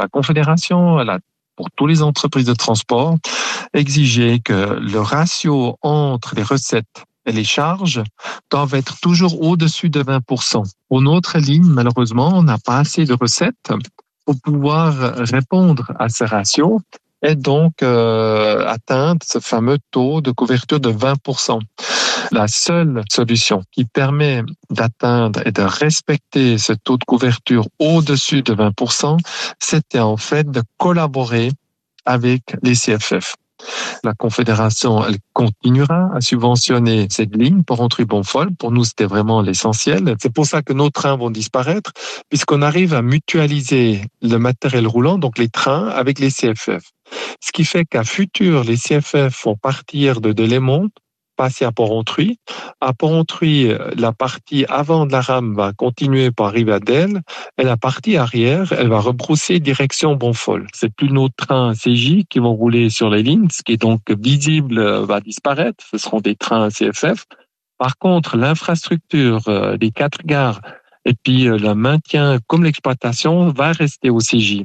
La Confédération, elle a, pour toutes les entreprises de transport, exigé que le ratio entre les recettes et les charges doivent être toujours au-dessus de 20%. Pour notre ligne, malheureusement, on n'a pas assez de recettes pour pouvoir répondre à ces ratios et donc atteindre ce fameux taux de couverture de 20%. La seule solution qui permet d'atteindre et de respecter ce taux de couverture au-dessus de 20%, c'était en fait de collaborer avec les CFF. La Confédération, elle continuera à subventionner cette ligne Porrentruy-Bonfol. Pour nous, c'était vraiment l'essentiel. C'est pour ça que nos trains vont disparaître, puisqu'on arrive à mutualiser le matériel roulant, donc les trains, avec les CFF. Ce qui fait qu'à futur, les CFF vont partir de Delémont, passer à Porrentruy. À Porrentruy, la partie avant de la rame va continuer pour arriver à Delle, et la partie arrière, elle va rebrousser direction Bonfol. C'est plus nos trains CJ qui vont rouler sur les lignes, ce qui est donc visible va disparaître. Ce seront des trains CFF. Par contre, l'infrastructure des 4 gares et puis le maintien comme l'exploitation va rester au CJ.